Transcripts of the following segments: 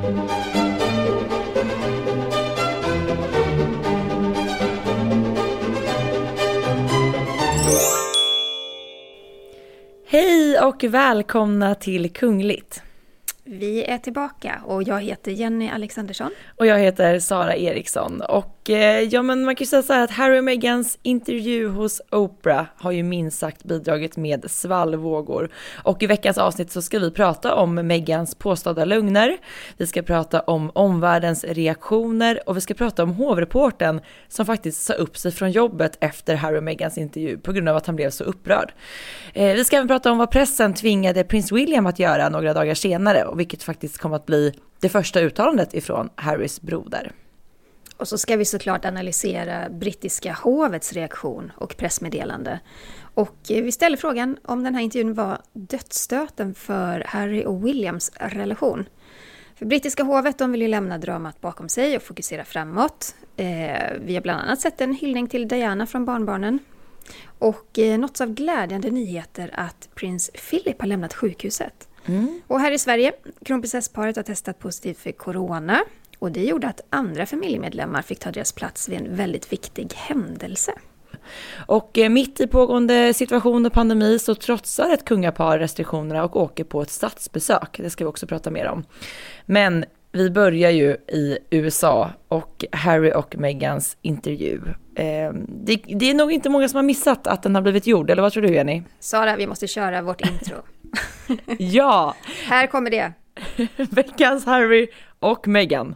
Hej och välkomna till Kungligt. Vi är tillbaka och jag heter Jenny Alexandersson. Och jag heter Sara Eriksson. Och man kan ju säga så här att Harry och Meghans intervju hos Oprah har ju minst sagt bidragit med svallvågor. Och i veckans avsnitt så ska vi prata om Meghans påstådda lögner. Vi ska prata om omvärldens reaktioner och vi ska prata om hovreporten som faktiskt sa upp sig från jobbet efter Harry och Meghans intervju på grund av att han blev så upprörd. Vi ska även prata om vad pressen tvingade prins William att göra några dagar senare och vilket faktiskt kommer att bli det första uttalandet ifrån Harrys broder. Och så ska vi såklart analysera brittiska hovets reaktion och pressmeddelande. Och vi ställer frågan om den här intervjun var dödsstöten för Harry och Williams relation. För brittiska hovet, de vill ju lämna dramat bakom sig och fokusera framåt. Vi har bland annat sett en hyllning till Diana från barnbarnen. Och något av glädjande nyheter att prins Philip har lämnat sjukhuset. Och här i Sverige, kronprinsessparet har testat positivt för corona. Och det gjorde att andra familjemedlemmar fick ta deras plats vid en väldigt viktig händelse. Och mitt i pågående situation och pandemi så trotsar ett kungapar restriktionerna och åker på ett statsbesök. Det ska vi också prata mer om. Men vi börjar ju i USA och Harry och Meghans intervju. Det är nog inte många som har missat att den har blivit gjord, eller vad tror du, Jenny? Sara, vi måste köra vårt intro. Ja! Här kommer det. Veckans Harry och Meghan.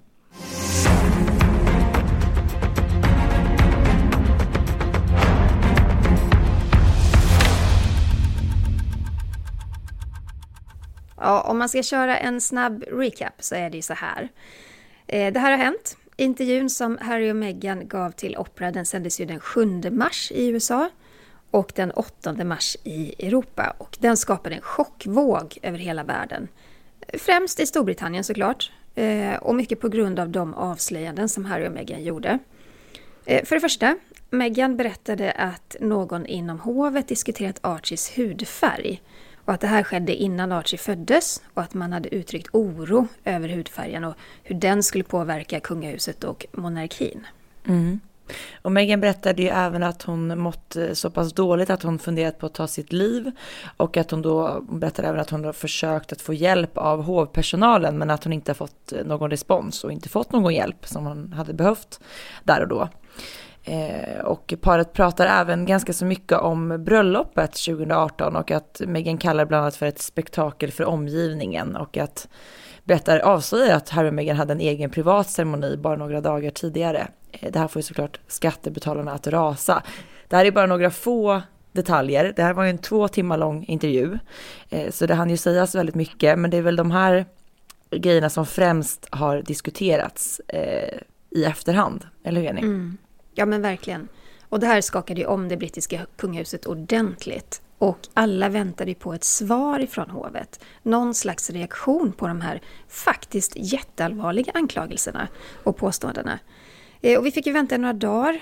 Ja, om man ska köra en snabb recap så är det ju så här. Det här har hänt. Intervjun som Harry och Meghan gav till Oprah, den sändes ju den 7 mars i USA och den 8 mars i Europa. Och den skapade en chockvåg över hela världen. Främst i Storbritannien såklart. Och mycket på grund av de avslöjanden som Harry och Meghan gjorde. För det första, Meghan berättade att någon inom hovet diskuterat Archies hudfärg. Och att det här skedde innan Archie föddes och att man hade uttryckt oro över hudfärgen och hur den skulle påverka kungahuset och monarkin. Och Meghan berättade ju även att hon mått så pass dåligt att hon funderat på att ta sitt liv och att hon då berättade även att hon har försökt att få hjälp av hovpersonalen men att hon inte har fått någon respons och inte fått någon hjälp som hon hade behövt där och då. Och paret pratar även ganska så mycket om bröllopet 2018 och att Meghan kallar bland annat för ett spektakel för omgivningen och att avslöjar att Harry och Meghan hade en egen privat ceremoni bara några dagar tidigare. Det här får ju såklart skattebetalarna att rasa. Det här är bara några få detaljer. Det här var ju en 2 timmar lång intervju. Så det hann ju sägas väldigt mycket. Men det är väl de här grejerna som främst har diskuterats i efterhand. Eller hur är ni? Ja men verkligen. Och det här skakade ju om det brittiska kungahuset ordentligt. Och alla väntade på ett svar ifrån hovet. Någon slags reaktion på de här faktiskt jätteallvarliga anklagelserna och påståendena. Och vi fick ju vänta några dagar.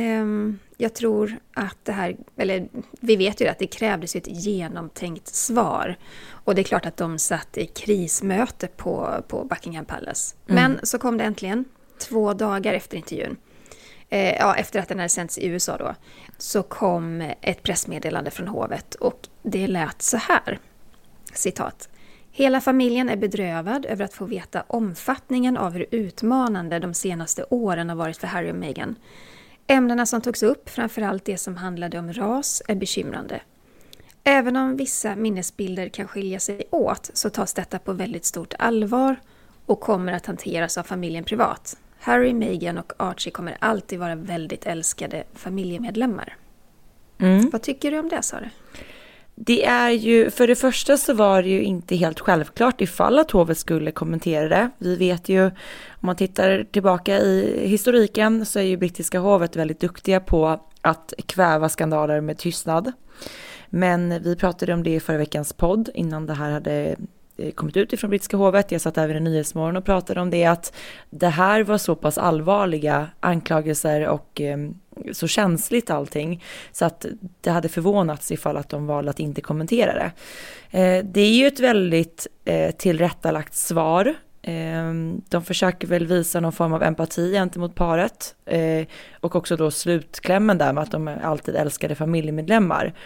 Jag tror att det här, eller vi vet ju att det krävdes ett genomtänkt svar. Och det är klart att de satt i krismöte på Buckingham Palace. Men så kom det äntligen 2 dagar efter intervjun. Efter att den hade sänts i USA då, så kom ett pressmeddelande från hovet och det lät så här. Citat. Hela familjen är bedrövad över att få veta omfattningen av hur utmanande de senaste åren har varit för Harry och Meghan. Ämnena som togs upp, framförallt det som handlade om ras, är bekymrande. Även om vissa minnesbilder kan skilja sig åt så tas detta på väldigt stort allvar och kommer att hanteras av familjen privat. Harry, Meghan och Archie kommer alltid vara väldigt älskade familjemedlemmar. Vad tycker du om det, Sara? Det är ju, för det första så var det ju inte helt självklart ifall att hovet skulle kommentera det. Vi vet ju, om man tittar tillbaka i historiken så är ju brittiska hovet väldigt duktiga på att kväva skandaler med tystnad. Men vi pratade om det i förra veckans podd innan det här hade kommit ut ifrån brittiska hovet. Jag satt även i Nyhetsmorgon och pratade om det, att det här var så pass allvarliga anklagelser och så känsligt allting så att det hade förvånats ifall att de valde att inte kommentera det. Det är ju ett väldigt tillrättalagt svar De försöker väl visa någon form av empati gentemot paret. Och också då slutklämmen där med att de alltid älskade familjemedlemmar.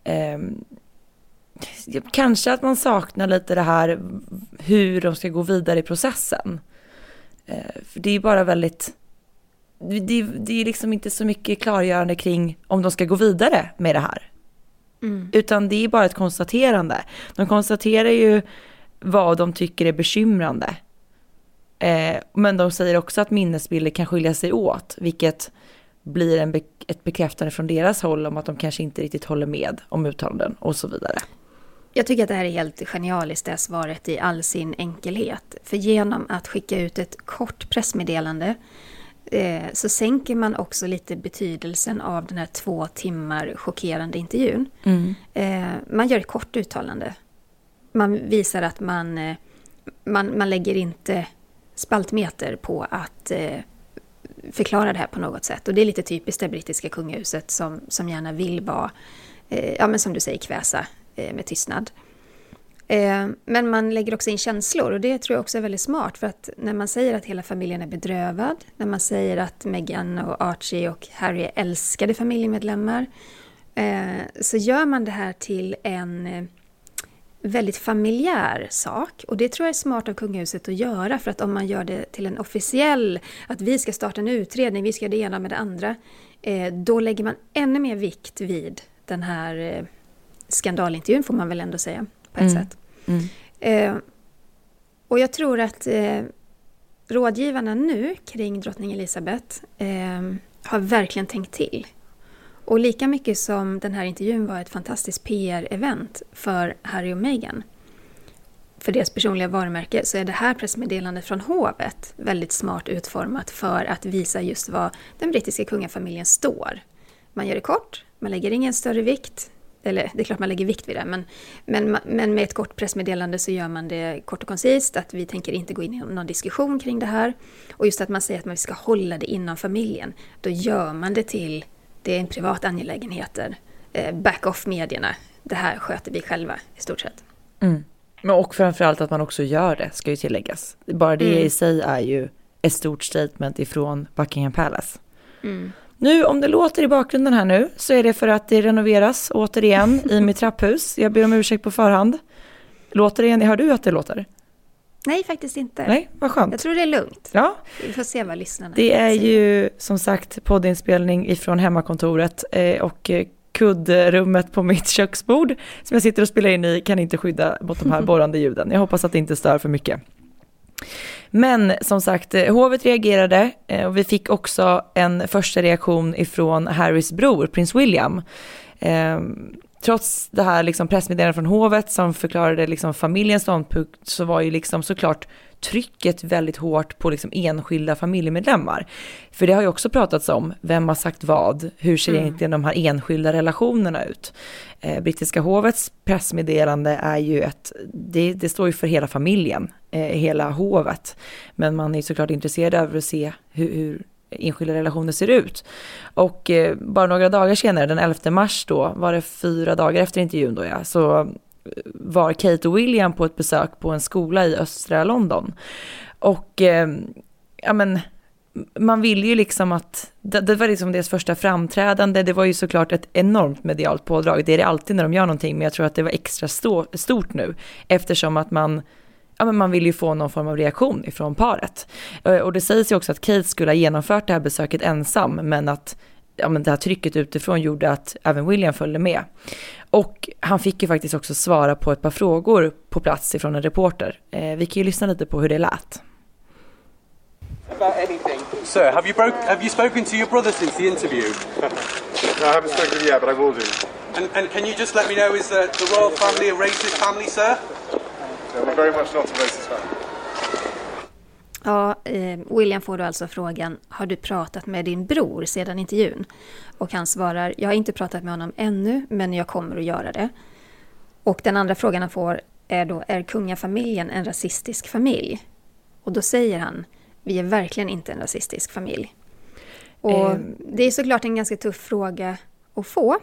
Kanske att man saknar lite det här hur de ska gå vidare i processen. För det är bara väldigt... Det är liksom inte så mycket klargörande kring om de ska gå vidare med det här. Utan det är bara ett konstaterande. De konstaterar ju vad de tycker är bekymrande. Men de säger också att minnesbilder kan skilja sig åt, vilket blir ett bekräftande från deras håll om att de kanske inte riktigt håller med om uttalanden och så vidare. Jag tycker att det här är helt genialiskt, det här svaret i all sin enkelhet. För genom att skicka ut ett kort pressmeddelande så sänker man också lite betydelsen av den här 2 timmar chockerande intervjun. Man gör ett kort uttalande. Man visar att man lägger inte spaltmeter på att förklara det här på något sätt. Och det är lite typiskt det brittiska kungahuset som gärna vill vara, men som du säger, kväsa med tystnad. Men man lägger också in känslor, och det tror jag också är väldigt smart, för att när man säger att hela familjen är bedrövad, när man säger att Meghan och Archie och Harry är älskade familjemedlemmar, så gör man det här till en väldigt familjär sak, och det tror jag är smart av kungahuset att göra, för att om man gör det till en officiell, att vi ska starta en utredning, vi ska göra det ena med det andra, då lägger man ännu mer vikt vid den här skandalintervjun, får man väl ändå säga på ett sätt. Och jag tror att rådgivarna nu kring drottning Elizabeth har verkligen tänkt till. Och lika mycket som den här intervjun var ett fantastiskt PR-event för Harry och Meghan, för deras personliga varumärke, så är det här pressmeddelandet från hovet väldigt smart utformat för att visa just vad den brittiska kungafamiljen står. Man gör det kort, man lägger ingen större vikt, eller det är klart man lägger vikt vid det, men med ett kort pressmeddelande så gör man det kort och koncist, att vi tänker inte gå in i någon diskussion kring det här. Och just att man säger att man ska hålla det inom familjen, då gör man det till, det är en privat angelägenheter, back off medierna, det här sköter vi själva i stort sett. Men och framförallt att man också gör det, ska ju tilläggas. Bara det i sig är ju ett stort statement ifrån Buckingham Palace. Nu, om det låter i bakgrunden här nu, så är det för att det renoveras återigen i mitt trapphus. Jag ber om ursäkt på förhand. Låter det igen? Hör du att det låter? Nej, faktiskt inte. Nej, vad skönt. Jag tror det är lugnt. Ja. Vi får se vad lyssnarna Det är säger. ju som sagt poddinspelning ifrån hemmakontoret och kuddrummet på mitt köksbord som jag sitter och spelar in i kan inte skydda mot de här borrande ljuden. Jag hoppas att det inte stör för mycket. Men som sagt, hovet reagerade och vi fick också en första reaktion ifrån Harrys bror, prins William. Trots det här liksom pressmeddelandet från hovet som förklarade liksom familjens ståndpunkt, så var ju liksom såklart trycket väldigt hårt på liksom enskilda familjemedlemmar. För det har ju också pratats om vem har sagt vad, hur ser egentligen de här enskilda relationerna ut. Brittiska hovets pressmeddelande är ju det står ju för hela familjen, hela hovet. Men man är såklart intresserad av att se hur enskilda relationer ser ut. Och bara några dagar senare, den 11 mars då, var det 4 dagar efter intervjun då, så var Kate och William på ett besök på en skola i östra London. Och man ville ju liksom att det var liksom deras första framträdande. Det var ju såklart ett enormt medialt pådrag. Det är det alltid när de gör någonting, men jag tror att det var extra stort nu, eftersom att man vill ju få någon form av reaktion ifrån paret. Och det sägs ju också att Kate skulle ha genomfört det här besöket ensam, men att det här trycket utifrån gjorde att även William följde med. Och han fick ju faktiskt också svara på ett par frågor på plats ifrån en reporter. Vi kan ju lyssna lite på hur det lät. About anything. Sir, have you spoken to your brother since the interview? No, I haven't spoken yet, but I will do. And can you just let me know, is the royal family a racist family, sir? No, we're very much not a racist family. Ja, William får då alltså frågan, har du pratat med din bror sedan intervjun? Och han svarar, jag har inte pratat med honom ännu, men jag kommer att göra det. Och den andra frågan han får är då, är kungafamiljen en rasistisk familj? Och då säger han, vi är verkligen inte en rasistisk familj. Och det är såklart en ganska tuff fråga att få.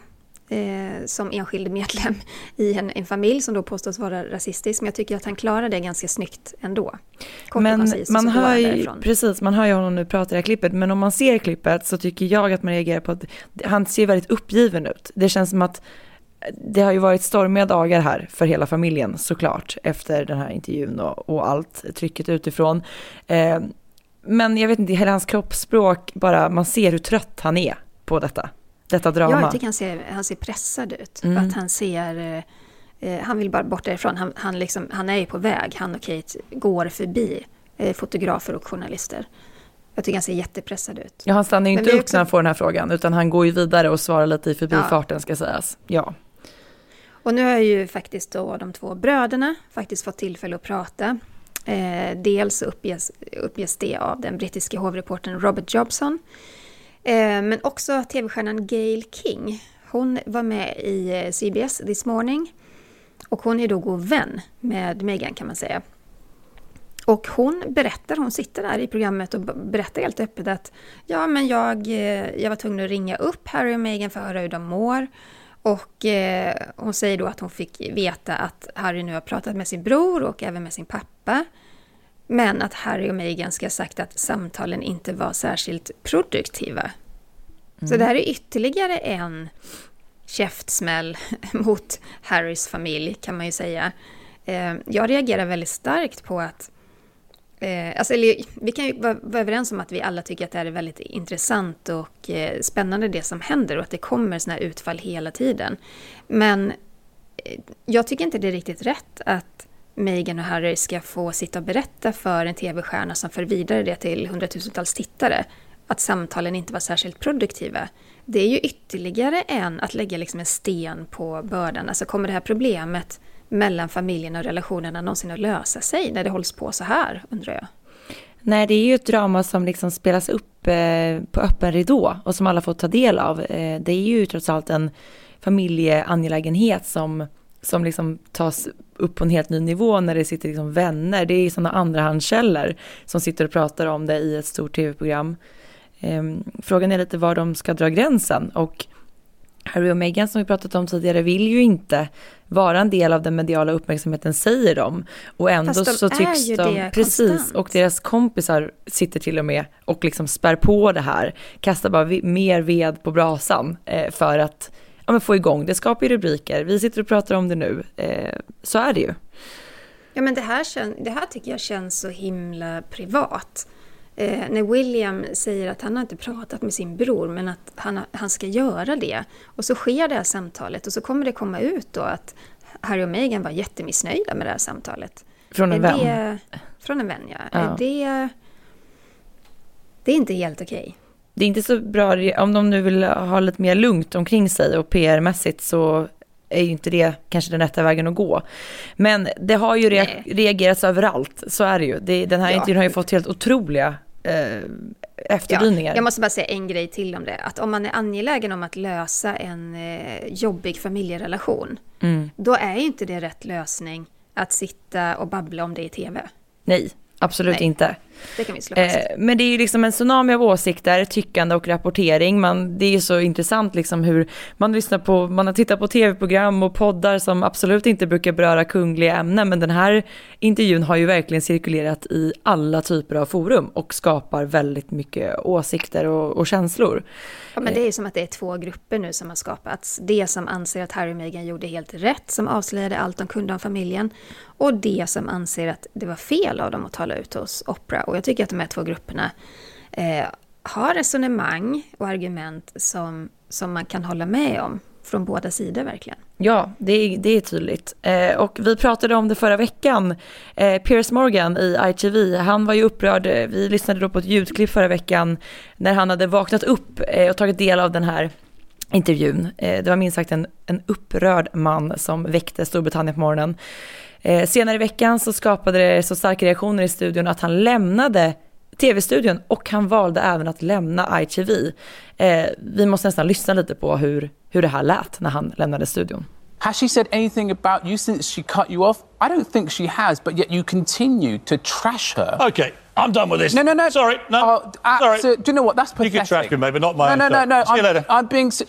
som enskild medlem i en familj som då påstås vara rasistisk. Men jag tycker att han klarar det ganska snyggt ändå. Men man hör ju, precis, man hör ju honom nu prata i det här klippet. Men om man ser klippet så tycker jag att man reagerar på att han ser väldigt uppgiven ut. Det känns som att det har ju varit stormiga dagar här för hela familjen såklart. Efter den här intervjun och allt trycket utifrån. Men jag vet inte, hela hans kroppsspråk, bara man ser hur trött han är på detta drama. Ja, jag tycker han ser pressad ut. Att han ser, han vill bara bort därifrån. Han är ju på väg. Han och Kate går förbi fotografer och journalister. Jag tycker han ser jättepressad ut. Ja, han stannar ju inte upp när han får den här frågan, utan han går ju vidare och svarar lite i förbifarten ska sägas. Ja. Och nu har ju faktiskt då de två bröderna faktiskt fått tillfälle att prata. Dels uppges det av den brittiska hovreportern Robert Jobson. Men också tv-stjärnan Gayle King. Hon var med i CBS This Morning. Och hon är då god vän med Meghan kan man säga. Och hon sitter där i programmet och berättar helt öppet att ja, men jag var tvungen att ringa upp Harry och Meghan för att höra hur de mår. Och hon säger då att hon fick veta att Harry nu har pratat med sin bror och även med sin pappa. Men att Harry och Meghan ska ha sagt att samtalen inte var särskilt produktiva. Så det här är ytterligare en käftsmäll mot Harrys familj kan man ju säga. Jag reagerar väldigt starkt på att vi kan ju vara överens om att vi alla tycker att det här är väldigt intressant och spännande det som händer och att det kommer såna här utfall hela tiden. Men jag tycker inte det är riktigt rätt att Meghan och Harry ska få sitta och berätta för en tv-stjärna som för vidare det till hundratusentals tittare att samtalen inte var särskilt produktiva. Det är ju ytterligare att lägga liksom en sten på bördan. Alltså kommer det här problemet mellan familjen och relationerna någonsin att lösa sig när det hålls på så här, undrar jag? Nej, det är ju ett drama som liksom spelas upp på öppen ridå och som alla får ta del av. Det är ju trots allt en familjeangelägenhet som liksom tas upp på en helt ny nivå när det sitter liksom vänner. Det är sådana andrahandskällor som sitter och pratar om det i ett stort tv-program. Frågan är lite var de ska dra gränsen, och Harry och Meghan som vi pratat om tidigare vill ju inte vara en del av den mediala uppmärksamheten, säger de. Och ändå så tycks de precis konstant. Och deras kompisar sitter till och med och liksom spär på det här, kastar bara mer ved på brasan för att få igång. Det skapar ju rubriker. Vi sitter och pratar om det nu. Så är det ju. Ja, men det här tycker jag känns så himla privat. När William säger att han har inte pratat med sin bror men att han ska göra det. Och så sker det här samtalet och så kommer det komma ut då att Harry och Meghan var jättemissnöjda med det här samtalet. Från en vän? Från en vän, ja. Det är inte helt okej. Det är inte så bra om de nu vill ha lite mer lugnt omkring sig och PR-mässigt så är ju inte det kanske den rätta vägen att gå. Men det har ju reagerats överallt, så är det ju. Den här intervjun har ju fått helt otroliga efterdyningar. Jag måste bara säga en grej till om det. Att om man är angelägen om att lösa en jobbig familjerelation, då är ju inte det rätt lösning att sitta och babbla om det i tv. Nej. Absolut inte. Det kan vi slå fast. Men det är ju liksom en tsunami av åsikter, tyckande och rapportering. Det är ju så intressant liksom hur man har tittat på tv-program och poddar som absolut inte brukar beröra kungliga ämnen. Men den här intervjun har ju verkligen cirkulerat i alla typer av forum och skapar väldigt mycket åsikter och känslor. Ja, men det är ju som att det är två grupper nu som har skapats. Det som anser att Harry och Meghan gjorde helt rätt, som avslöjade allt de kunde om familjen. Och det som anser att det var fel av dem att tala ut hos Oprah. Och jag tycker att de här två grupperna har resonemang och argument som man kan hålla med om från båda sidor verkligen. Ja, det är tydligt. Och vi pratade om det förra veckan. Piers Morgan i ITV, han var ju upprörd. Vi lyssnade då på ett ljudklipp förra veckan när han hade vaknat upp och tagit del av den här intervjun. Det var minst sagt en upprörd man som väckte Storbritannien på morgonen. Senare i veckan så skapade det så starka reaktioner i studion att han lämnade tv-studion och han valde även att lämna ITV. Vi måste nästan lyssna lite på hur det här lät när han lämnade studion. Has she said anything about you since she cut you off? I don't think she has, but yet you continue to trash her. Okay, I'm done with this. No. Sorry, no. Sorry. So, do you know what? That's pathetic. You can trash me, maybe not my. No. See you later. I'm being.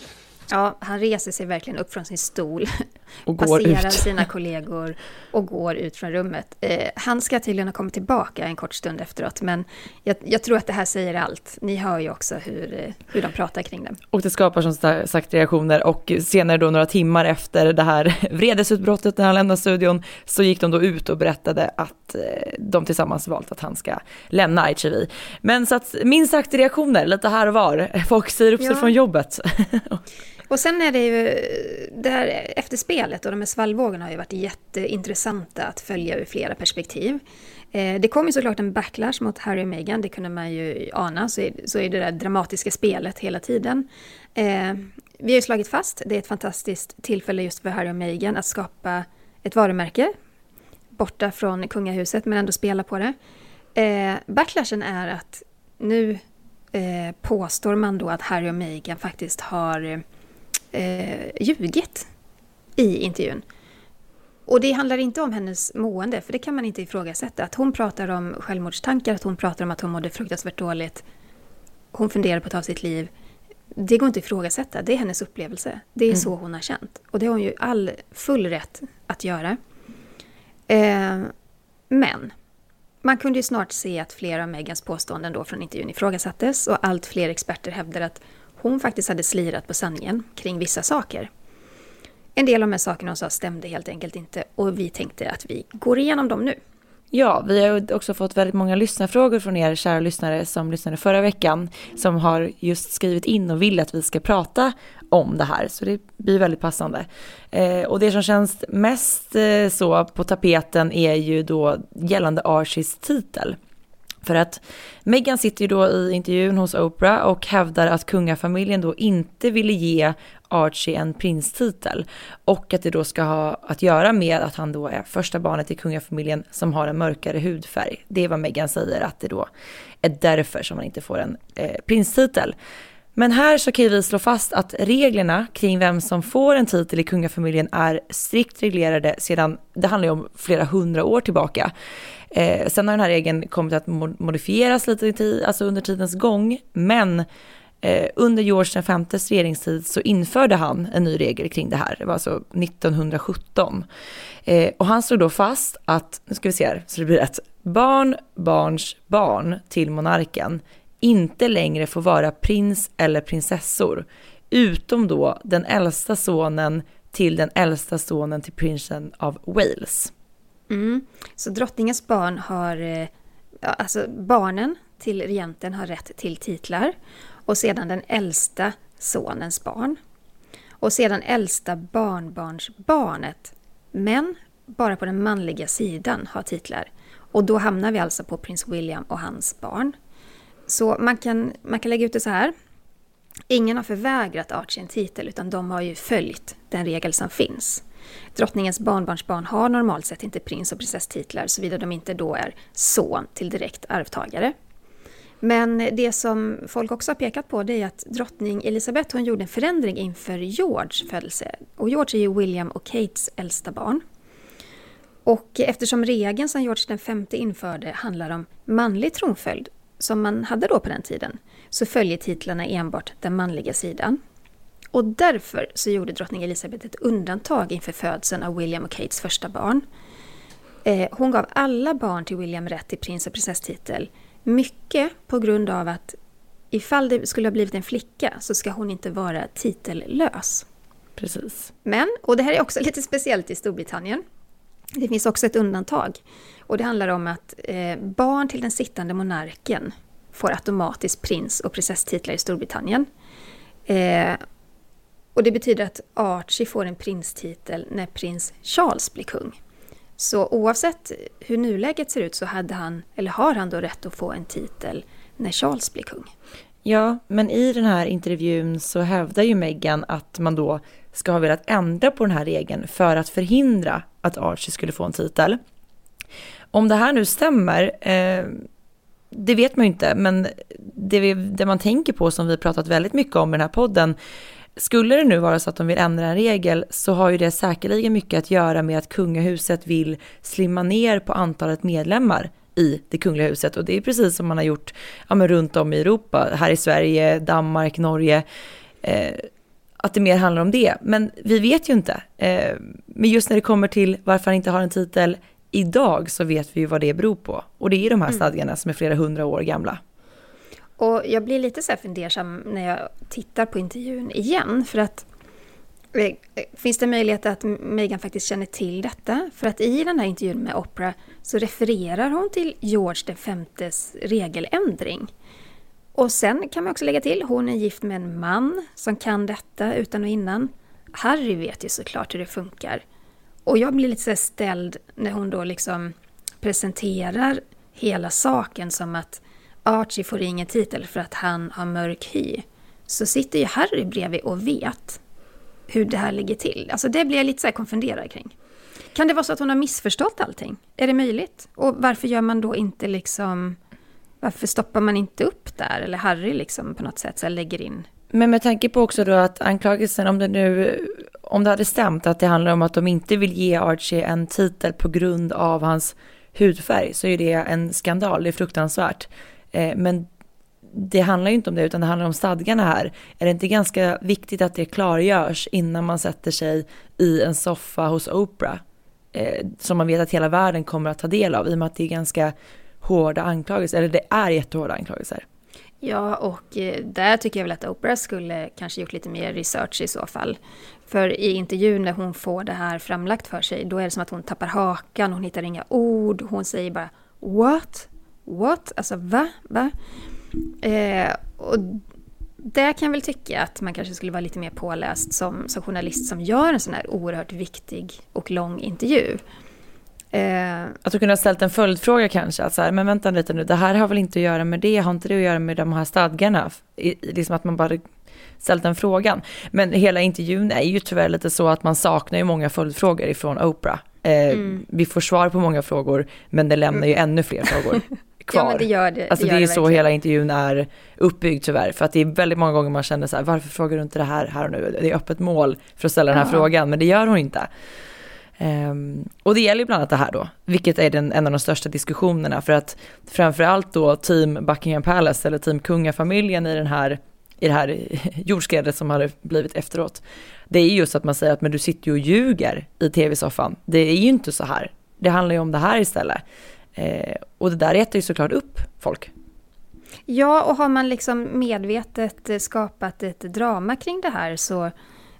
Ja, han reser sig verkligen upp från sin stol Och går passerar ut. sina kollegor och går ut från rummet. Han ska tydligen ha kommit tillbaka en kort stund efteråt, men jag tror att det här säger allt. Ni hör ju också hur de pratar kring det. Och det skapar som sagt reaktioner, och senare då några timmar efter det här vredesutbrottet när han lämnade studion så gick de då ut och berättade att de tillsammans valt att han ska lämna ITV. Men så att minst sagt reaktioner lite här och var. Folk säger upp sig från jobbet. Och sen är det ju det här efterspelet och de här svallvågorna har ju varit jätteintressanta att följa ur flera perspektiv. Det kom ju såklart en backlash mot Harry och Meghan, det kunde man ju ana, så är det där dramatiska spelet hela tiden. Vi har ju slagit fast, det är ett fantastiskt tillfälle just för Harry och Meghan att skapa ett varumärke borta från kungahuset men ändå spela på det. Backlashen är att nu påstår man då att Harry och Meghan faktiskt har ljugit i intervjun. Och det handlar inte om hennes mående, för det kan man inte ifrågasätta. Att hon pratar om självmordstankar, att hon pratar om att hon mådde fruktansvärt dåligt. Hon funderar på att ta sitt liv. Det går inte att ifrågasätta, det är hennes upplevelse. Det är så hon har känt. Och det har hon ju all full rätt att göra. Men man kunde ju snart se att flera av Meghans påståenden då från intervjun ifrågasattes och allt fler experter hävdade att hon faktiskt hade slirat på sanningen kring vissa saker. En del av de här sakerna hon sa stämde helt enkelt inte och vi tänkte att vi går igenom dem nu. Ja, vi har också fått väldigt många lyssnarfrågor från er kära lyssnare som lyssnade förra veckan, som har just skrivit in och vill att vi ska prata om det här, så det blir väldigt passande. Och det som känns mest så på tapeten är ju då gällande Archies titel. För att Meghan sitter ju då i intervjun hos Oprah och hävdar att kungafamiljen då inte ville ge Archie en prinstitel, och att det då ska ha att göra med att han då är första barnet i kungafamiljen som har en mörkare hudfärg. Det är vad Meghan säger, att det då är därför som man inte får en prinstitel. Men här så kan vi slå fast att reglerna kring vem som får en titel i kungafamiljen är strikt reglerade sedan, det handlar ju om flera 100 år tillbaka. Sen har den här regeln kommit att modifieras lite alltså under tidens gång, men under George V:s regeringstid så införde han en ny regel kring det här. Det var alltså 1917. Och han slog då fast att, nu ska vi se här så det blir rätt, barns barn till monarken inte längre får vara prins eller prinsessor, utom då den äldsta sonen till prinsen av Wales. Så drottningens barn har, alltså barnen till regenten har rätt till titlar, och sedan den äldsta sonens barn. Och sedan äldsta barnbarnsbarnet, men bara på den manliga sidan har titlar. Och då hamnar vi alltså på prins William och hans barn. Så man kan lägga ut det så här. Ingen har förvägrat Archie en titel, utan de har ju följt den regel som finns. Drottningens barnbarnsbarn har normalt sett inte prins- och prinsesstitlar, såvida de inte då är son till direkt arvtagare. Men det som folk också har pekat på, det är att drottning Elizabeth, hon gjorde en förändring inför George födelse. Och George är ju William och Kates äldsta barn. Och eftersom regeln som George V införde handlar om manlig tronföljd, som man hade då på den tiden, så följer titlarna enbart den manliga sidan. Och därför så gjorde drottning Elizabeth ett undantag inför födseln av William och Kates första barn. Hon gav alla barn till William rätt till prins- och prinsesstitel, mycket på grund av att ifall det skulle ha blivit en flicka så ska hon inte vara titellös. Precis. Men, och det här är också lite speciellt i Storbritannien, det finns också ett undantag. Och det handlar om att barn till den sittande monarken får automatiskt prins- och prinsesstitlar i Storbritannien. Och det betyder att Archie får en prinstitel när prins Charles blir kung. Så oavsett hur nuläget ser ut så har han då rätt att få en titel när Charles blir kung. Ja, men i den här intervjun så hävdar ju Meghan att man då ska ha velat ändra på den här regeln för att förhindra att Archie skulle få en titel. Om det här nu stämmer, det vet man ju inte, men det man tänker på, som vi har pratat väldigt mycket om i den här podden, skulle det nu vara så att de vill ändra en regel, så har ju det säkerligen mycket att göra med att kungahuset vill slimma ner på antalet medlemmar i det kungliga huset. Och det är precis som man har gjort runt om i Europa, här i Sverige, Danmark, Norge. att det mer handlar om det. Men vi vet ju inte. Men just när det kommer till varför han inte har en titel idag så vet vi ju vad det beror på. Och det är ju de här stadgarna som är flera 100 år gamla. Och jag blir lite så här fundersam när jag tittar på intervjun igen. För att finns det möjlighet att Meghan faktiskt känner till detta? För att i den här intervjun med Oprah så refererar hon till George V:s regeländring. Och sen kan man också lägga till, hon är gift med en man som kan detta utan och innan. Harry vet ju såklart hur det funkar. Och jag blir lite så ställd när hon då liksom presenterar hela saken som att Archie får ingen titel för att han har mörk hy. Så sitter ju Harry bredvid och vet hur det här ligger till. Alltså det blir jag lite så här konfunderad kring. Kan det vara så att hon har missförstått allting? Är det möjligt? Och varför gör man då inte liksom... Varför stoppar man inte upp där? Eller Harry liksom på något sätt så lägger in... Men med tanke på också då att anklagelsen, om det hade stämt att det handlar om att de inte vill ge Archie en titel på grund av hans hudfärg, så är det en skandal, det är fruktansvärt. Men det handlar ju inte om det, utan det handlar om stadgarna här. Är det inte ganska viktigt att det klargörs innan man sätter sig i en soffa hos Oprah, som man vet att hela världen kommer att ta del av, i och med att det är ganska hårda anklagelser, eller det är jättehårda anklagelser. Ja, och där tycker jag väl att Oprah skulle kanske gjort lite mer research i så fall. För i intervjun när hon får det här framlagt för sig, då är det som att hon tappar hakan, hon hittar inga ord, hon säger bara what? Alltså va? Och där kan jag väl tycka att man kanske skulle vara lite mer påläst som journalist som gör en sån här oerhört viktig och lång intervju. Att du kunde ha ställt en följdfråga kanske, att så här, men vänta lite nu, det här har väl inte att göra med det, har inte det att göra med de här stadgarna, liksom att man bara ställt den frågan. Men hela intervjun är ju tyvärr lite så att man saknar ju många följdfrågor ifrån Oprah. Vi får svar på många frågor, men det lämnar ju ännu fler frågor kvar. Ja, men det gör det. Alltså det är så hela intervjun är uppbyggd tyvärr, för att det är väldigt många gånger man känner så här, varför frågar du inte det här och nu? Det är öppet mål för att ställa den här frågan, men det gör hon inte. Och det gäller ju bland annat det här då, vilket är en av de största diskussionerna, för att framförallt då team Buckingham Palace eller team kungafamiljen i det här jordskredet som hade blivit efteråt, det är just att man säger att men du sitter ju och ljuger i tv-soffan, det är ju inte så här, det handlar ju om det här istället. Och det där äter ju såklart upp folk. Ja, och har man liksom medvetet skapat ett drama kring det här så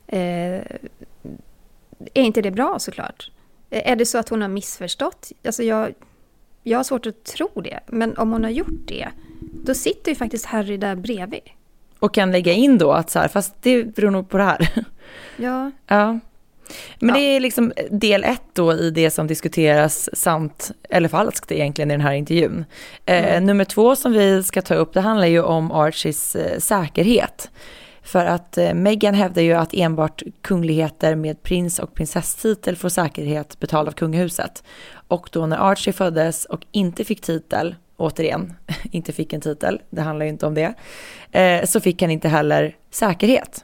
är inte det bra såklart. Är det så att hon har missförstått? Alltså jag har svårt att tro det. Men om hon har gjort det, då sitter ju faktiskt Harry där bredvid. Och kan lägga in då att så här, fast det beror nog på det här. Ja. Men det är liksom del 1 då i det som diskuteras sant eller falskt egentligen i den här intervjun. Nummer 2 som vi ska ta upp, det handlar ju om Archies säkerhet. För att Meghan hävdar ju att enbart kungligheter med prins- och prinsesstitel får säkerhet betald av kungahuset. Och då när Archie föddes och inte fick titel, återigen, inte fick en titel, det handlar ju inte om det, så fick han inte heller säkerhet.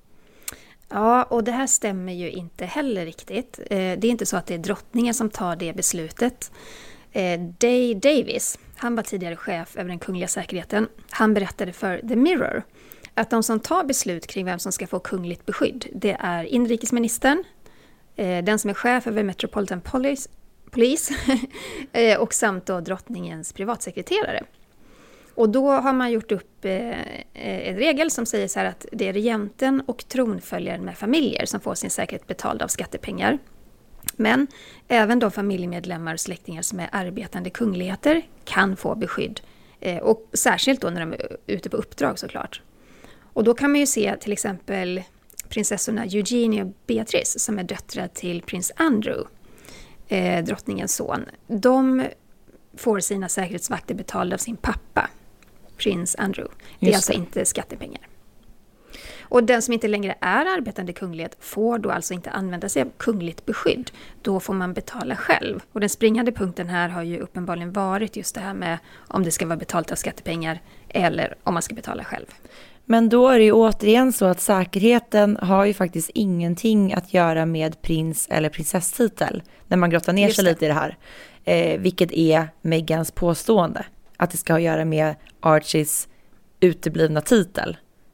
Ja, och det här stämmer ju inte heller riktigt. Det är inte så att det är drottningen som tar det beslutet. Day Davis, han var tidigare chef över den kungliga säkerheten. Han berättade för The Mirror att de som tar beslut kring vem som ska få kungligt beskydd, det är inrikesministern, den som är chef över Metropolitan Police och samt då drottningens privatsekreterare. Och då har man gjort upp en regel som säger så här att det är regenten och tronföljaren med familjer som får sin säkerhet betald av skattepengar. Men även då familjemedlemmar och släktingar som är arbetande kungligheter kan få beskydd. Och särskilt då när de är ute på uppdrag såklart. Och då kan man ju se till exempel prinsessorna Eugenie och Beatrice som är döttrar till prins Andrew, drottningens son. De får sina säkerhetsvakter betalda av sin pappa, prins Andrew. Det är alltså inte skattepengar. Och den som inte längre är arbetande kunglighet får då alltså inte använda sig av kungligt beskydd. Då får man betala själv. Och den springande punkten här har ju uppenbarligen varit just det här med om det ska vara betalt av skattepengar eller om man ska betala själv. Men då är det ju återigen så att säkerheten har ju faktiskt ingenting att göra med prins- eller prinsesstitel. När man grottar ner sig lite i det här. Vilket är Meghans påstående. Att det ska ha att göra med Archies uteblivna titel.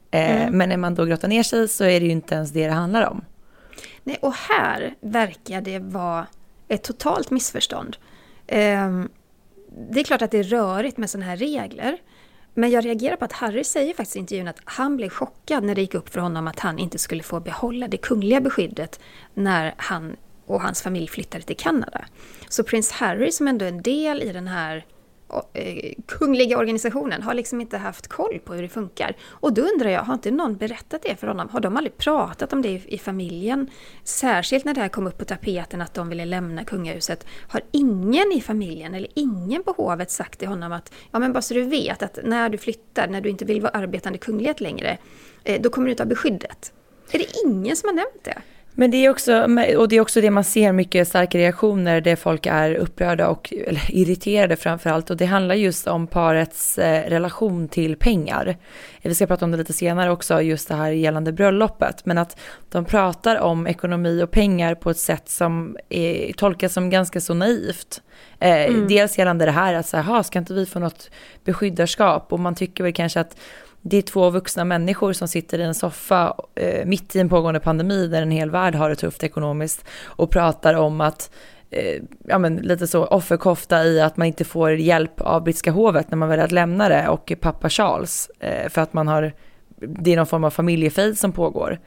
Men när man då grottar ner sig så är det ju inte ens det handlar om. Nej, och här verkar det vara ett totalt missförstånd. Det är klart att det är rörigt med sådana här regler. Men jag reagerar på att Harry säger faktiskt i intervjun att han blev chockad när det gick upp för honom att han inte skulle få behålla det kungliga beskyddet när han och hans familj flyttade till Kanada. Så prins Harry, som ändå är en del i den här kungliga organisationen, har liksom inte haft koll på hur det funkar. Och då undrar jag, har inte någon berättat det för honom? Har de aldrig pratat om det i familjen? Särskilt när det här kom upp på tapeten att de ville lämna kungahuset. Har ingen i familjen eller ingen på hovet sagt till honom att ja, men bara så du vet att när du flyttar, när du inte vill vara arbetande kunglighet längre, då kommer du ta beskyddet. Är det ingen som har nämnt det? Men det är också det man ser mycket starka reaktioner där folk är upprörda och irriterade framförallt. Och det handlar just om parets relation till pengar. Vi ska prata om det lite senare också, just det här gällande bröllopet. Men att de pratar om ekonomi och pengar på ett sätt som tolkas som ganska så naivt. Dels gällande det här att så här, ska inte vi få något beskyddarskap? Och man tycker väl kanske att det är 2 vuxna människor som sitter i en soffa mitt i en pågående pandemi där en hel värld har det tufft ekonomiskt och pratar om att lite så offerkofta i att man inte får hjälp av brittiska hovet när man väljer att lämna det och pappa Charles för att det är någon form av familjefejd som pågår.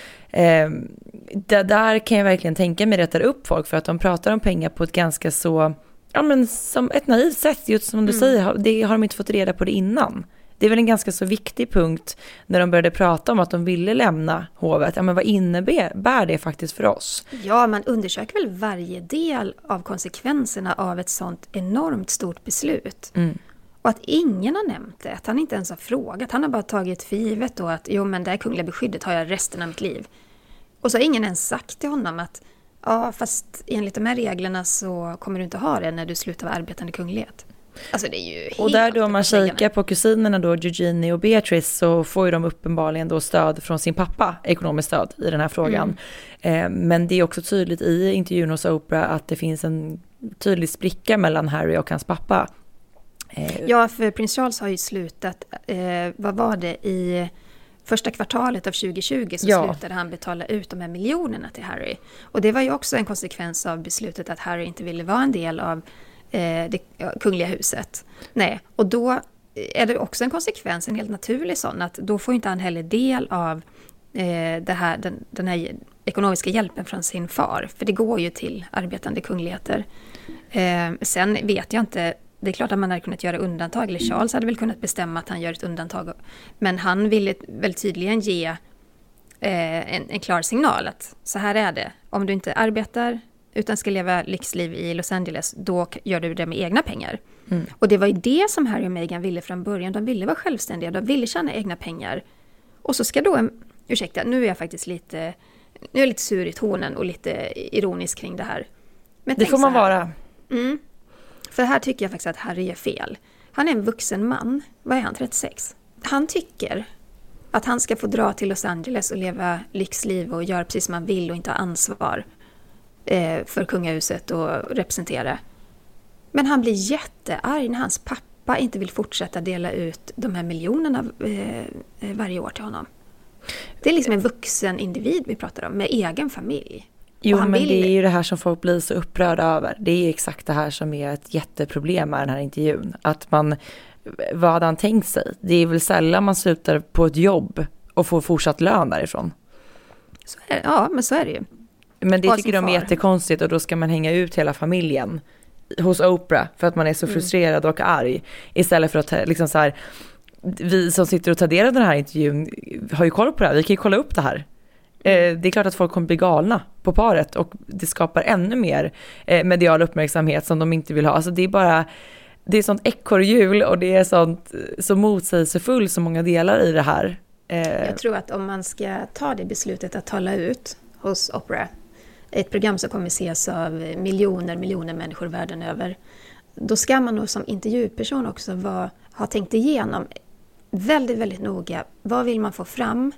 Det där kan jag verkligen tänka mig rättar upp folk för att de pratar om pengar på ett ganska så som ett naivt sätt, just som du säger, det har de inte fått reda på det innan. Det är väl en ganska så viktig punkt när de började prata om att de ville lämna hovet. Ja, men vad innebär det faktiskt för oss? Ja, man undersöker väl varje del av konsekvenserna av ett sånt enormt stort beslut. Och att ingen har nämnt det, att han inte ens har frågat. Han har bara tagit för givet då att men det här kungliga beskyddet har jag resten av mitt liv. Och så har ingen ens sagt till honom att ja, fast enligt de här reglerna så kommer du inte ha det när du slutar vara arbetande kunglighet. Alltså det är ju helt. Och där då man kikar på kusinerna då, Eugenie och Beatrice, så får ju de uppenbarligen då stöd från sin pappa, ekonomiskt stöd i den här frågan. Men det är också tydligt i intervjun hos Oprah att det finns en tydlig spricka mellan Harry och hans pappa. Ja, för prins Charles har ju slutat, vad var det, i första kvartalet av 2020 så slutade han betala ut de här miljonerna till Harry. Och det var ju också en konsekvens av beslutet att Harry inte ville vara en del av det kungliga huset. Nej, och då är det också en konsekvens, en helt naturlig sån, att då får inte han heller del av den här ekonomiska hjälpen från sin far. För det går ju till arbetande kungligheter. Sen vet jag inte, det är klart att man hade kunnat göra undantag, eller Charles hade väl kunnat bestämma att han gör ett undantag. Men han ville väl tydligen ge en klar signal att så här är det. Om du inte arbetar utan ska leva lyxliv i Los Angeles, då gör du det med egna pengar. Och det var ju det som Harry och Meghan ville från början. De ville vara självständiga, de ville tjäna egna pengar. Och så ska då, ursäkta, nu är jag faktiskt lite sur i tonen och lite ironisk kring det här. Men det får man vara. För här tycker jag faktiskt att Harry är fel. Han är en vuxen man. Vad är han, 36? Han tycker att han ska få dra till Los Angeles och leva lyxliv och göra precis som han vill och inte ha ansvar för kungahuset och representera. Men han blir jättearg när hans pappa inte vill fortsätta dela ut de här miljonerna varje år till honom. Det är liksom en vuxen individ vi pratar om, med egen familj. Jo, men det är ju det här som folk blir så upprörda över. Det är exakt det här som är ett jätteproblem med den här intervjun. Att vad hade han tänkt sig? Det är väl sällan man slutar på ett jobb och får fortsatt lön därifrån. Ja, men så är det ju. Men det tycker de är jättekonstigt och då ska man hänga ut hela familjen hos Oprah för att man är så frustrerad och arg. Istället för att liksom så här, vi som sitter och tar del av den här intervjun har ju koll på det här. Vi kan ju kolla upp det här. Det är klart att folk kommer bli galna på paret och det skapar ännu mer medial uppmärksamhet som de inte vill ha. Alltså det är sånt ekorrhjul och det är sånt så motsägelsefull så många delar i det här. Jag tror att om man ska ta det beslutet att tala ut hos Oprah, ett program som kommer ses av miljoner människor världen över, då ska man nog som intervjuperson också ha tänkt igenom väldigt, väldigt noga. Vad vill man få fram?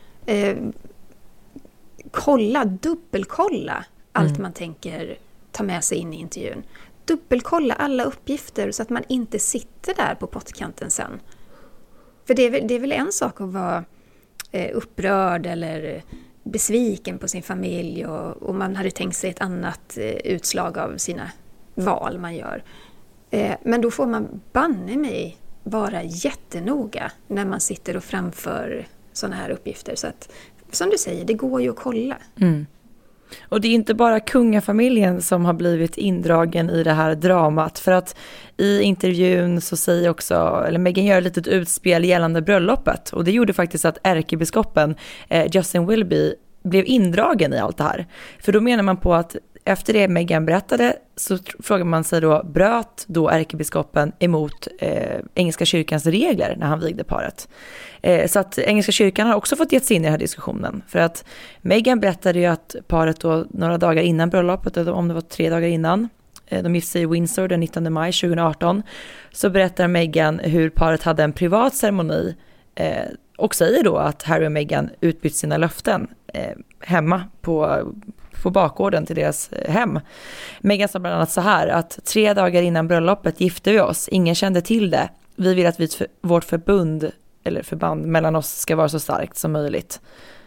Dubbelkolla allt man tänker ta med sig in i intervjun. Dubbelkolla alla uppgifter så att man inte sitter där på pottkanten sen. För det är väl en sak att vara upprörd eller besviken på sin familj och man hade tänkt sig ett annat utslag av sina val man gör. Men då får man banne mig vara jättenoga när man sitter och framför sådana här uppgifter. Så att, som du säger, det går ju att kolla. Mm. Och det är inte bara kungafamiljen som har blivit indragen i det här dramat. För att i intervjun så säger också, eller Meghan gör ett litet utspel gällande bröllopet. Och det gjorde faktiskt att ärkebiskopen Justin Willoughby blev indragen i allt det här. För då menar man på att efter det Meghan berättade så frågar man sig då, bröt då ärkebiskopen emot engelska kyrkans regler när han vigde paret? Så att engelska kyrkan har också fått gett sig in i den här diskussionen. För att Meghan berättade ju att paret då några dagar innan bröllopet, om det var 3 dagar innan, de gifte sig i Windsor den 19 maj 2018, så berättar Meghan hur paret hade en privat ceremoni och säger då att Harry och Meghan utbytt sina löften hemma på bakgården till deras hem. Meghan sa bland annat så här att 3 dagar innan bröllopet gifte vi oss. Ingen kände till det. Vi vill att vårt förband mellan oss ska vara så starkt som möjligt.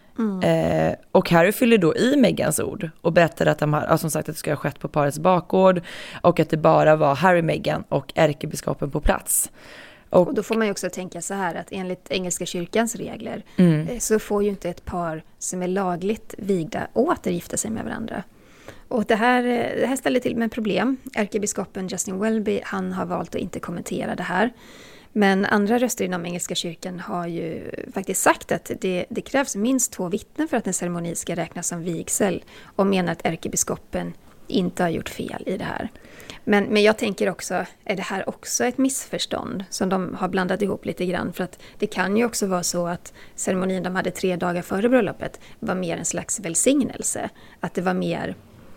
Och Harry fyller då i Meghans ord och berättar att de har, som sagt, att det ska ha skett på parets bakgård och att det bara var Harry, Meghan och ärkebiskopen på plats. Och då får man ju också tänka så här att enligt engelska kyrkans regler så får ju inte ett par som är lagligt vigda återgifta sig med varandra. Och det här ställer till med problem. Ärkebiskopen Justin Welby, han har valt att inte kommentera det här. Men andra röster inom engelska kyrkan har ju faktiskt sagt att det krävs minst 2 vittnen för att en ceremoni ska räknas som vigsel och menar att ärkebiskopen inte har gjort fel i det här. Men jag tänker också, är det här också ett missförstånd som de har blandat ihop lite grann? För att det kan ju också vara så att ceremonin de hade 3 dagar före bröllopet var mer en slags välsignelse. Att det var mer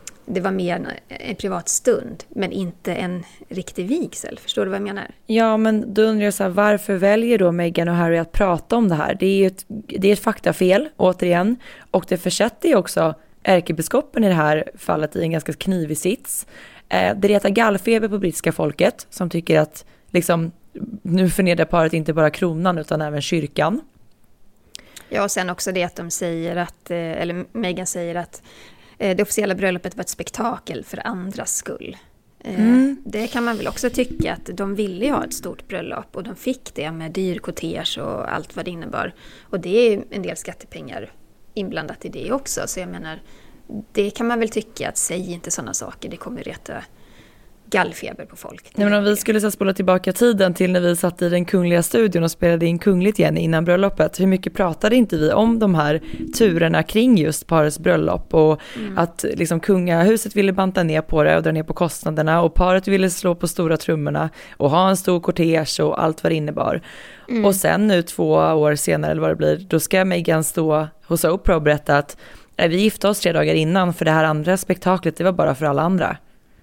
en privat stund, men inte en riktig vigsel. Förstår du vad jag menar? Ja, men då undrar jag så här, varför väljer då Meghan och Harry att prata om det här? Det är ett faktafel, återigen. Och det försätter ju också ärkebiskopen i det här fallet i en ganska knivig sits. Det retar gallfeber på brittiska folket som tycker att liksom, nu förnedrar paret inte bara kronan utan även kyrkan. Ja, och sen också det att de säger att, eller Meghan säger att det officiella bröllopet var ett spektakel för andras skull. Det kan man väl också tycka att de ville ha ett stort bröllop och de fick det med dyr kortege och allt vad det innebar. Och det är en del skattepengar inblandat i det också. Så jag menar, det kan man väl tycka att säg inte sådana saker. Det kommer reta gallfeber på folk. Nej, men om vi skulle så spola tillbaka tiden till när vi satt i den kungliga studion och spelade in kungligt igen innan bröllopet. Hur mycket pratade inte vi om de här turerna kring just parets bröllop och att liksom kungahuset ville banta ner på det och dra ner på kostnaderna och paret ville slå på stora trummorna och ha en stor kortege och allt vad det innebar. Och sen nu 2 år senare eller vad det blir, då ska Meghan stå hos Oprah och berätta att vi gifte oss 3 dagar innan för det här andra spektaklet, det var bara för alla andra.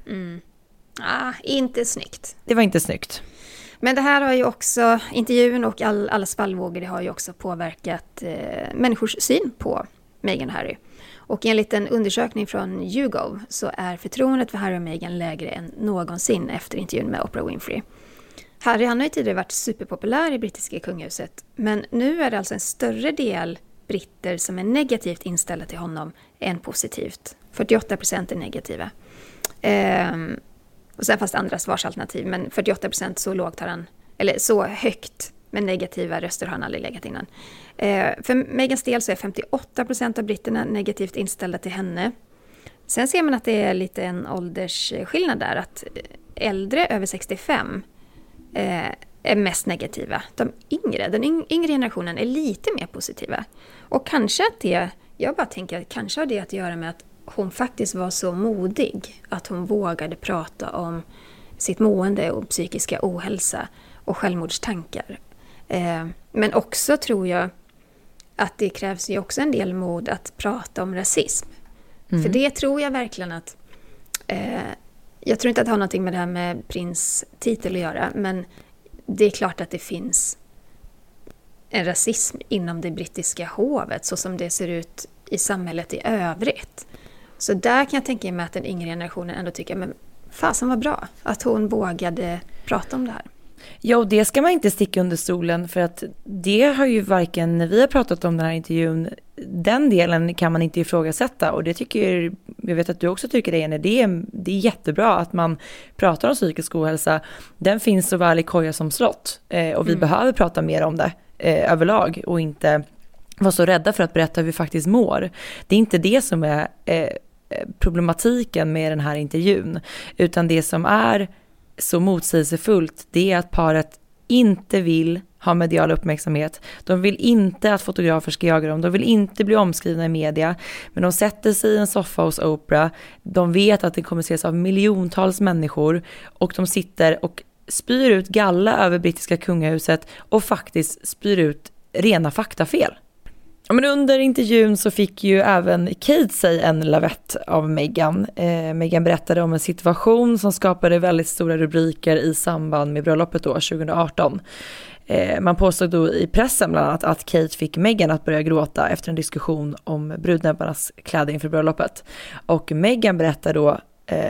Inte snyggt. Det var inte snyggt. Men det här har ju också, intervjun och alla svallvågor, det har ju också påverkat människors syn på Meghan och Harry. Och enligt en undersökning från YouGov så är förtroendet för Harry och Meghan lägre än någonsin efter intervjun med Oprah Winfrey. Harry, han har ju tidigare varit superpopulär i brittiska kungahuset, men nu är det alltså en större del britter som är negativt inställda till honom än positivt. 48% är negativa. Och sen fast andra svarsalternativ, men 48% så lågt har han, eller så högt med negativa röster har han aldrig legat innan. För Meghans del så är 58% av britterna negativt inställda till henne. Sen ser man att det är lite en åldersskillnad där, att äldre över 65 är mest negativa. Den yngre generationen är lite mer positiva. Och kanske att det, jag bara tänker att kanske har det att göra med att hon faktiskt var så modig att hon vågade prata om sitt mående och psykiska ohälsa och självmordstankar. Men också tror jag att det krävs ju också en del mod att prata om rasism. För det tror jag verkligen att jag tror inte att det har någonting med det här med prinstitel att göra, men det är klart att det finns en rasism inom det brittiska hovet så som det ser ut i samhället i övrigt. Så där kan jag tänka mig att den yngre generationen ändå tycker, men fasen var bra att hon vågade prata om det här. Ja, och det ska man inte sticka under stolen, för att det har ju varken, när vi har pratat om den här intervjun, den delen kan man inte ifrågasätta, och det tycker jag vet att du också tycker det, Jenny. Det är jättebra att man pratar om psykisk ohälsa. Den finns såväl i koja som slott, och vi behöver prata mer om det överlag och inte vara så rädda för att berätta hur vi faktiskt mår. Det är inte det som är problematiken med den här intervjun, utan det som är så motsägelsefullt, det är att paret inte vill ha medial uppmärksamhet. De vill inte att fotografer ska jaga dem. De vill inte bli omskrivna i media. Men de sätter sig i en soffa hos Oprah. De vet att det kommer ses av miljontals människor. Och de sitter och spyr ut galla över brittiska kungahuset och faktiskt spyr ut rena faktafel. Ja, men under intervjun så fick ju även Kate sig en lavett av Meghan. Meghan berättade om en situation som skapade väldigt stora rubriker i samband med bröllopet då, 2018. Man påstod då i pressen bland annat att Kate fick Meghan att börja gråta efter en diskussion om brudnäbbarnas kläder inför bröllopet. Och Meghan berättade då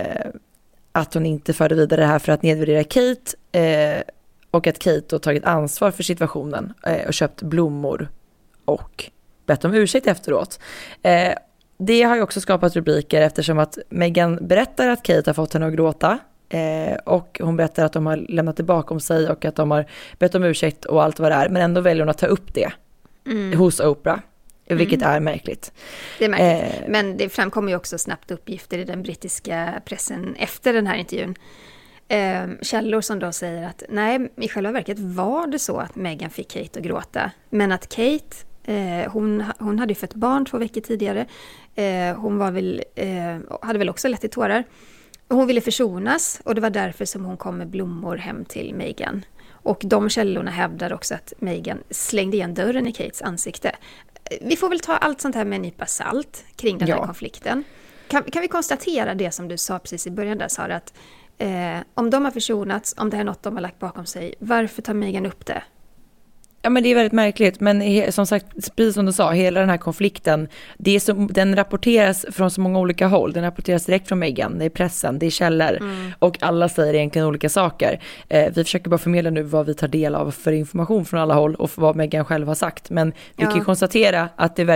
att hon inte förde vidare det här för att nedvärdera Kate, och att Kate då tagit ansvar för situationen och köpt blommor och bett om ursäkt efteråt. Det har ju också skapat rubriker eftersom att Meghan berättar att Kate har fått henne att gråta, och hon berättar att de har lämnat det bakom sig och att de har bett om ursäkt och allt vad det är, men ändå väljer hon att ta upp det hos Oprah, vilket är märkligt. Det är märkligt, men det framkommer ju också snabbt uppgifter i den brittiska pressen efter den här intervjun. Källor som då säger att nej, i själva verket var det så att Meghan fick Kate att gråta, men att Kate hon hade ju fött barn 2 veckor tidigare. Hon hade väl också lätt i tårar. Hon ville försonas, och det var därför som hon kom med blommor hem till Meghan. Och de källorna hävdar också att Meghan slängde igen dörren i Kates ansikte. Vi får väl ta allt sånt här med en nypa salt kring den här konflikten. Kan vi konstatera det som du sa precis i början där, Sara, att om de har försonats, om det här är något de har lagt bakom sig, varför tar Meghan upp det? Ja, men det är väldigt märkligt, men som sagt, precis som du sa, hela den här konflikten, den rapporteras från så många olika håll. Den rapporteras direkt från Meghan, det är pressen, det är källor, och alla säger egentligen olika saker. Vi försöker bara förmedla nu vad vi tar del av för information från alla håll och vad Meghan själv har sagt, men vi kan ju konstatera att det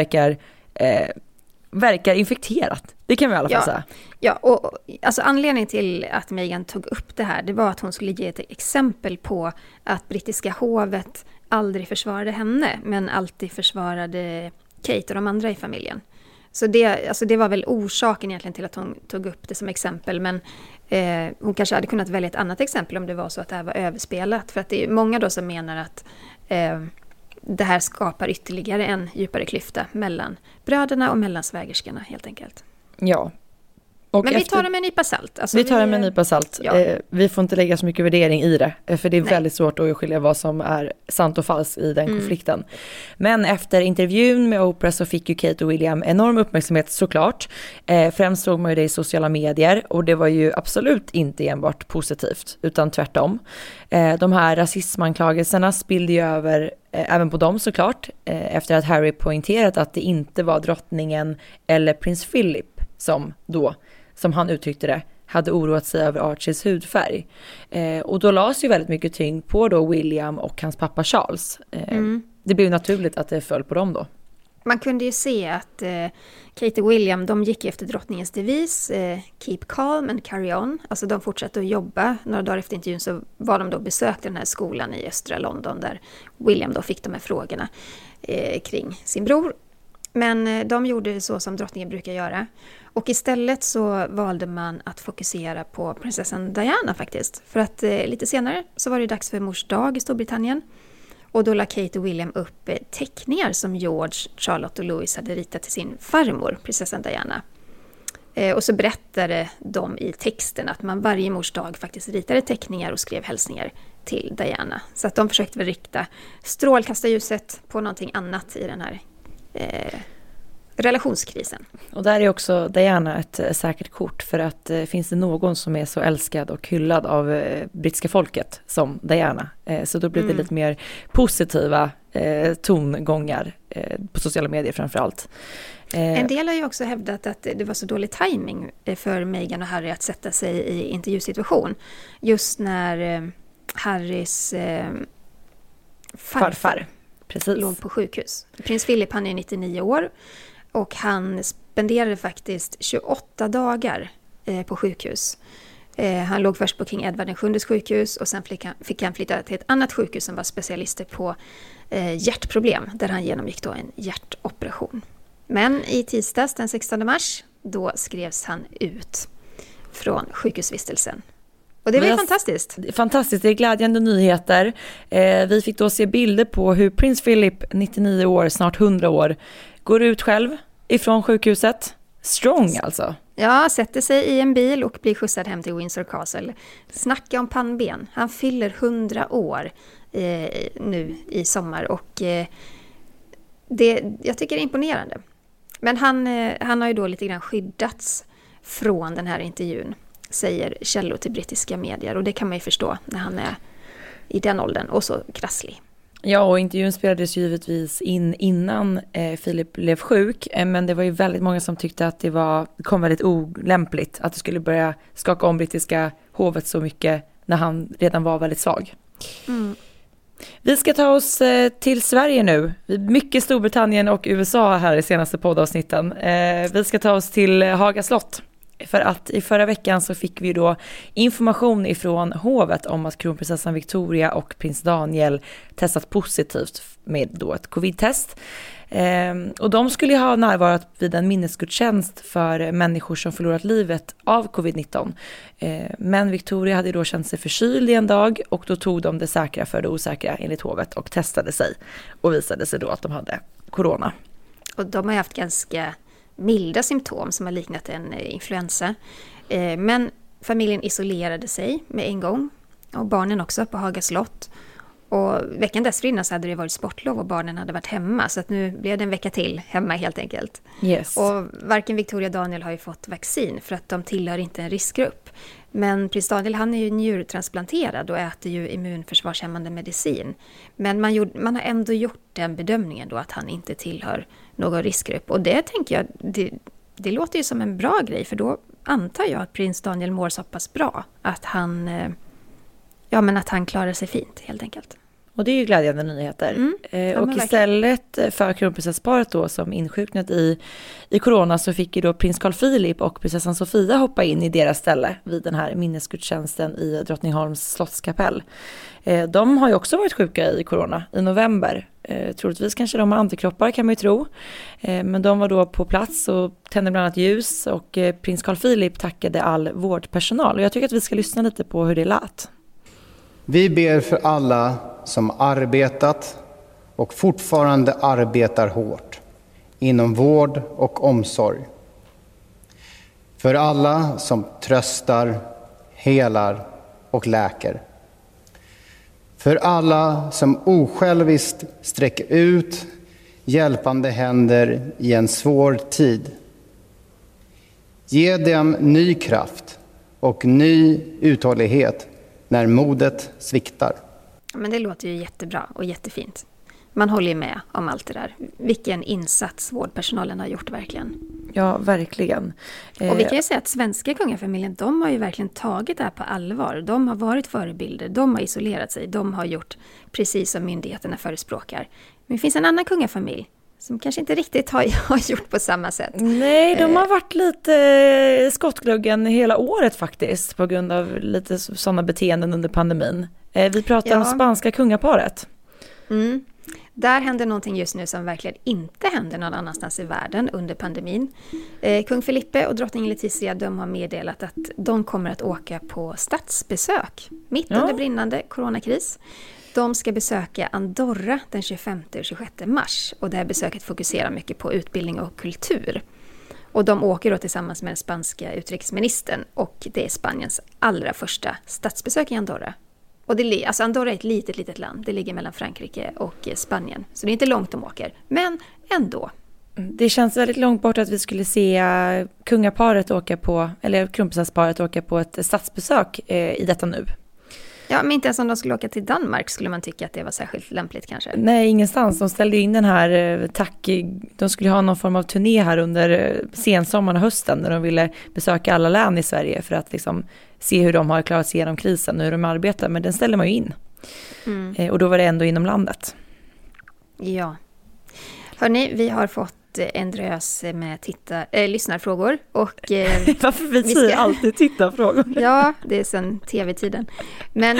verkar infekterat. Det kan vi i alla fall säga. Ja, och alltså anledningen till att Meghan tog upp det här, det var att hon skulle ge ett exempel på att brittiska hovet aldrig försvarade henne, men alltid försvarade Kate och de andra i familjen. Så det var väl orsaken egentligen till att hon tog upp det som exempel, men hon kanske hade kunnat välja ett annat exempel om det var så att det här var överspelat, för att det är många då som menar att det här skapar ytterligare en djupare klyfta mellan bröderna och mellan svägerskorna helt enkelt. Ja. Men vi tar det med en nypa salt. Alltså vi tar det med en nypa salt. Ja. Vi får inte lägga så mycket värdering i det. För det är väldigt svårt att skilja vad som är sant och falskt i den konflikten. Men efter intervjun med Oprah så fick ju Kate och William enorm uppmärksamhet såklart. Främst såg man ju det i sociala medier. Och det var ju absolut inte enbart positivt, utan tvärtom. De här rasismanklagelserna spillde ju över även på dem såklart. Efter att Harry poängterat att det inte var drottningen eller prins Philip som han uttryckte det, hade oroat sig över Archies hudfärg. Och då lades ju väldigt mycket tyngd på då William och hans pappa Charles. Det blev naturligt att det föll på dem då. Man kunde ju se att Kate och William, de gick efter drottningens devis, keep calm and carry on. Alltså de fortsatte att jobba. Några dagar efter intervjun så var de då besökte den här skolan i östra London där William då fick de här frågorna kring sin bror. Men de gjorde så som drottningen brukar göra. Och istället så valde man att fokusera på prinsessan Diana faktiskt. För att lite senare så var det dags för mors dag i Storbritannien. Och då la Kate och William upp teckningar som George, Charlotte och Louis hade ritat till sin farmor, prinsessan Diana. Och så berättade de i texten att man varje mors dag faktiskt ritade teckningar och skrev hälsningar till Diana. Så att de försökte väl rikta strålkastarljuset på någonting annat i den här relationskrisen. Och där är också Diana ett säkert kort, för att finns det någon som är så älskad och hyllad av brittiska folket som Diana, så då blir det lite mer positiva tongångar på sociala medier framförallt. En del har ju också hävdat att det var så dålig timing för Meghan och Harry att sätta sig i intervjusituation just när Harrys Farfar. Precis. låg på sjukhus. Prins Philip, han är 99 år och han spenderade faktiskt 28 dagar på sjukhus. Han låg först på King Edward VII:s sjukhus och sen fick han flytta till ett annat sjukhus som var specialister på hjärtproblem, där han genomgick då en hjärtoperation. Men i tisdags den 16 mars, då skrevs han ut från sjukhusvistelsen. Och det var fantastiskt. Fantastiskt, det är glädjande nyheter. Vi fick då se bilder på hur prins Philip, 99 år, snart 100 år, går ut själv ifrån sjukhuset. Strong alltså. Ja, sätter sig i en bil och blir skjutsad hem till Windsor Castle. Snacka om pannben. Han fyller 100 år nu i sommar och jag tycker det är imponerande. Men han har ju då lite grann skyddats från den här intervjun, säger källor till brittiska medier. Och det kan man ju förstå när han är i den åldern och så krasslig. Ja, och intervjun spelades givetvis in innan Philip blev sjuk. Men det var ju väldigt många som tyckte att det kom väldigt olämpligt att det skulle börja skaka om brittiska hovet så mycket när han redan var väldigt svag. Mm. Vi ska ta oss till Sverige nu. Mycket Storbritannien och USA här i senaste poddavsnitten. Vi ska ta oss till Haga slott. För att i förra veckan så fick vi då information ifrån hovet om att kronprinsessan Victoria och prins Daniel testat positivt med då ett covid-test. Och de skulle ha närvarat vid en minnesgudstjänst för människor som förlorat livet av covid-19. Men Victoria hade då känt sig förkyld i en dag och då tog de det säkra för det osäkra enligt hovet och testade sig. Och visade sig då att de hade corona. Och de har haft ganska milda symptom som har liknat en influensa. Men familjen isolerade sig med en gång. Och barnen också på Haga slott. Och veckan dessförinnan så hade det varit sportlov och barnen hade varit hemma. Så att nu blev det en vecka till hemma helt enkelt. Yes. Och varken Victoria och Daniel har ju fått vaccin för att de tillhör inte en riskgrupp. Men prins Daniel, han är ju njurtransplanterad och äter ju immunförsvarshämmande medicin. Men man har ändå gjort den bedömningen då att han inte tillhör någon riskgrupp. Och det tänker jag, det låter ju som en bra grej, för då antar jag att prins Daniel mår så pass bra att han klarar sig fint helt enkelt. Och det är ju glädjande nyheter. Och istället för kronprinsessparet då som insjuknat i corona så fick ju då prins Carl Philip och prinsessan Sofia hoppa in i deras ställe vid den här minnesgudstjänsten i Drottningholms slottskapell. De har ju också varit sjuka i corona i november. Troligtvis kanske de har antikroppar kan man ju tro. Men de var då på plats och tände bland annat ljus och prins Carl Philip tackade all vårdpersonal. Och jag tycker att vi ska lyssna lite på hur det lät. Vi ber för alla som arbetat och fortfarande arbetar hårt inom vård och omsorg. För alla som tröstar, helar och läker. För alla som osjälviskt sträcker ut hjälpande händer i en svår tid. Ge dem ny kraft och ny uthållighet när modet sviktar. Men det låter ju jättebra och jättefint. Man håller ju med om allt det där. Vilken insats vårdpersonalen har gjort verkligen. Ja, verkligen. Och vi kan ju säga att svenska kungafamiljen, de har ju verkligen tagit det här på allvar. De har varit förebilder, de har isolerat sig, de har gjort precis som myndigheterna förespråkar. Men det finns en annan kungafamilj som kanske inte riktigt har gjort på samma sätt. Nej, de har varit lite skottgluggen hela året faktiskt på grund av lite sådana beteenden under pandemin. Vi pratar om spanska kungaparet. Mm. Där händer någonting just nu som verkligen inte händer någon annanstans i världen under pandemin. Kung Felipe och drottning Letizia, de har meddelat att de kommer att åka på statsbesök mitt under brinnande coronakris. De ska besöka Andorra den 25 och 26 mars och det här besöket fokuserar mycket på utbildning och kultur. Och de åker då tillsammans med den spanska utrikesministern och det är Spaniens allra första statsbesök i Andorra. Och Andorra är ett litet land, det ligger mellan Frankrike och Spanien. Så det är inte långt de åker, men ändå. Det känns väldigt långt bort att vi skulle se kungaparet åka på, eller kronprinsessparet åka på ett statsbesök i detta nu. Ja, men inte ens om de skulle åka till Danmark skulle man tycka att det var särskilt lämpligt kanske. Nej, ingenstans. De ställde in den här de skulle ha någon form av turné här under sensommaren och hösten när de ville besöka alla län i Sverige för att liksom se hur de har klarat sig igenom krisen och hur de arbetar, men den ställer man ju in. Och då var det ändå inom landet. Ja. Hörrni, vi har fått en drös med lyssnarfrågor. Och, varför vi säger alltid tittarfrågor? Ja, det är sedan tv-tiden. Men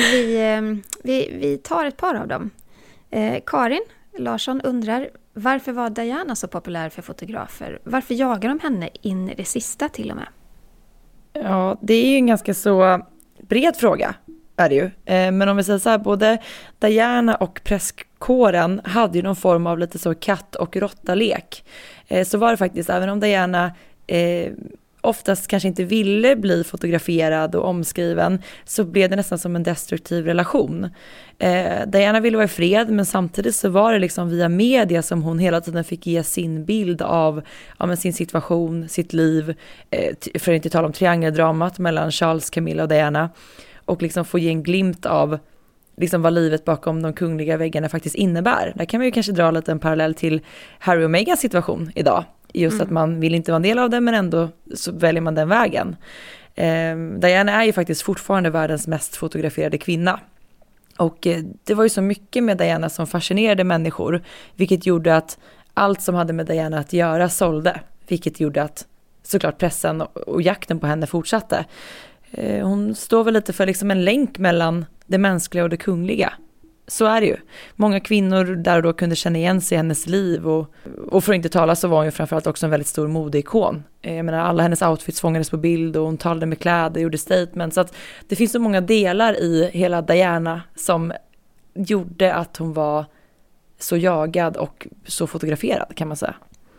vi tar ett par av dem. Karin Larsson undrar, varför var Diana så populär för fotografer? Varför jagar de henne in i det sista till och med? Ja, det är ju en ganska så bred fråga, är det ju. Men om vi säger så här, både Diana och presskåren hade ju någon form av lite så katt- och råttalek. Så var det faktiskt, även om Diana oftast kanske inte ville bli fotograferad och omskriven, så blev det nästan som en destruktiv relation. Diana ville vara i fred, men samtidigt så var det liksom via media som hon hela tiden fick ge sin bild av sin situation, sitt liv, för att inte tala om triangeldramat mellan Charles, Camilla och Diana, och liksom få ge en glimt av liksom vad livet bakom de kungliga väggarna faktiskt innebär. Där kan man ju kanske dra lite en parallell till Harry och Megans situation idag. Just att man vill inte vara en del av det, men ändå så väljer man den vägen. Diana är ju faktiskt fortfarande världens mest fotograferade kvinna. Och det var ju så mycket med Diana som fascinerade människor, vilket gjorde att allt som hade med Diana att göra sålde. Vilket gjorde att såklart pressen och jakten på henne fortsatte. Hon står väl lite för liksom en länk mellan det mänskliga och det kungliga. Så är det ju. Många kvinnor där och då kunde känna igen sig i hennes liv. Och för att inte tala så var hon ju framförallt också en väldigt stor modeikon. Jag menar, alla hennes outfits fångades på bild och hon talade med kläder, gjorde statements. Så att det finns så många delar i hela Diana som gjorde att hon var så jagad och så fotograferad, kan man säga.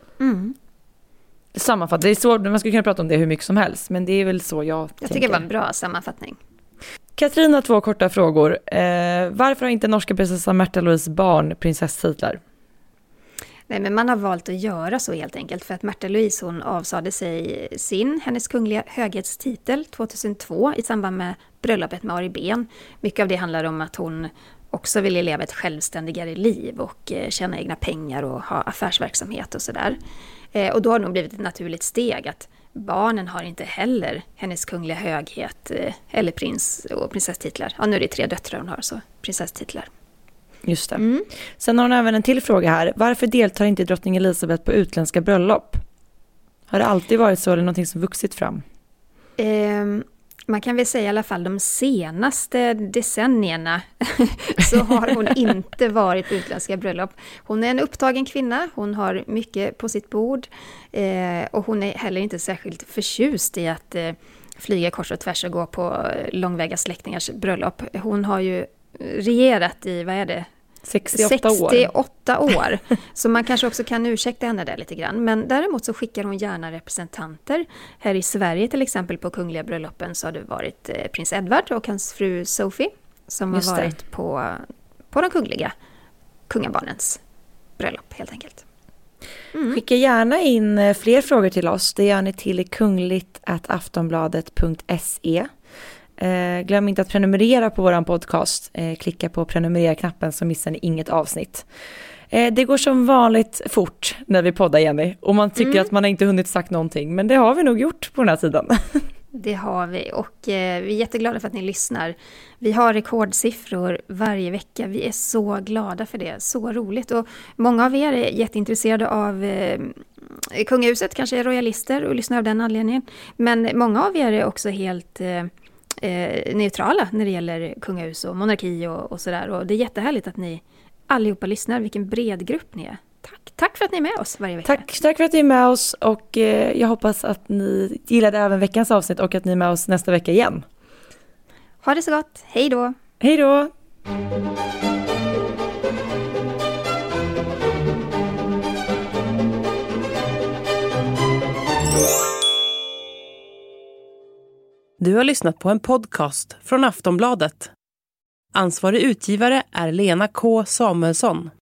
Sammanfattning. Det är så, man skulle kunna prata om det hur mycket som helst, men det är väl så jag tänker. Jag tycker det var en bra sammanfattning. Katrin har 2 korta frågor. Varför har inte norska prinsessan Märtha Louise barn prinsesstitlar? Nej, men man har valt att göra så helt enkelt för att Märtha Louise, hon avsade sig hennes kungliga höghetstitel 2002 i samband med bröllopet med Ari Ben. Mycket av det handlar om att hon också ville leva ett självständigare liv och tjäna egna pengar och ha affärsverksamhet och sådär. Och då har det nog blivit ett naturligt steg att barnen har inte heller hennes kungliga höghet eller prins och prinsesstitlar. Ja, nu är det 3 döttrar hon har, så prinsesstitlar. Just det. Sen har hon även en till fråga här. Varför deltar inte drottning Elisabeth på utländska bröllop? Har det alltid varit så eller någonting som vuxit fram? Man kan väl säga i alla fall de senaste decennierna så har hon inte varit på utländska bröllop. Hon är en upptagen kvinna, hon har mycket på sitt bord och hon är heller inte särskilt förtjust i att flyga kors och tvärs och gå på långväga släktingars bröllop. Hon har ju regerat i, 68 år. Så man kanske också kan ursäkta henne där lite grann. Men däremot så skickar hon gärna representanter. Här i Sverige till exempel på kungliga bröllopen så har det varit prins Edward och hans fru Sophie som har varit på de kungliga kungabarnens bröllop helt enkelt. Skicka gärna in fler frågor till oss. Det gör ni till kungligt@aftonbladet.se. Glöm inte att prenumerera på våran podcast. Klicka på prenumerera-knappen så missar ni inget avsnitt. Det går som vanligt fort när vi poddar, Jenny. Och man tycker att man inte hunnit sagt någonting. Men det har vi nog gjort på den här tiden. Det har vi och vi är jätteglada för att ni lyssnar. Vi har rekordsiffror varje vecka. Vi är så glada för det. Så roligt. Och många av er är jätteintresserade av kungahuset. Kanske är royalister och lyssnar av den anledningen. Men många av er är också helt neutrala när det gäller kungahus och monarki och sådär. Och det är jättehärligt att ni allihopa lyssnar. Vilken bred grupp ni är. Tack för att ni är med oss varje vecka. Tack för att ni är med oss och jag hoppas att ni gillade även veckans avsnitt och att ni är med oss nästa vecka igen. Ha det så gott. Hej då! Hej då! Du har lyssnat på en podcast från Aftonbladet. Ansvarig utgivare är Lena K. Samuelsson.